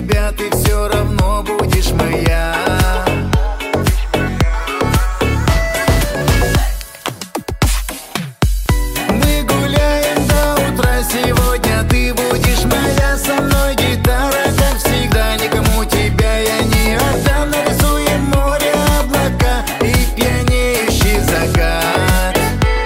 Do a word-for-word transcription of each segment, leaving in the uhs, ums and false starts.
тебя, ты все равно будешь моя. Мы гуляем до утра, сегодня ты будешь моя. Со мной гитара, как всегда, никому тебя я не отдам. Нарисуем море, облака и пьянеющий закат.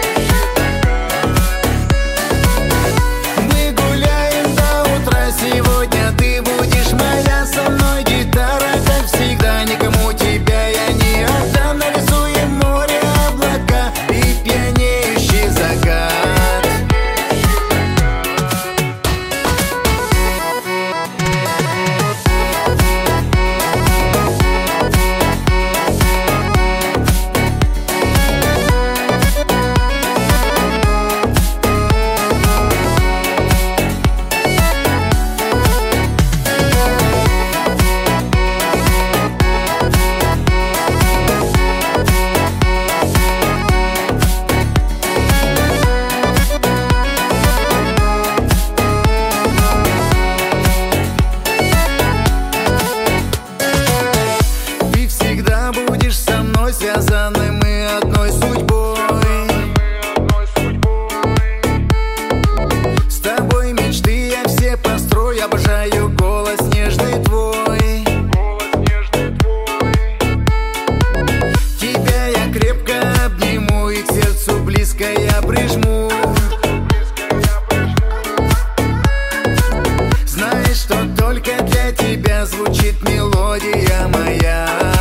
Мы гуляем до утра, сегодня ты будешь моя. Со мной гитара, как всегда, никому тебя я не отдам. Нарисуем море, облака и пьянеющий закат. Будешь со мной связаны мы одной судьбой. С тобой мечты я все построю, обожаю голос нежный твой. Тебя я крепко обниму и к сердцу близко я прижму. Знаешь, что только для тебя звучит мелодия моя.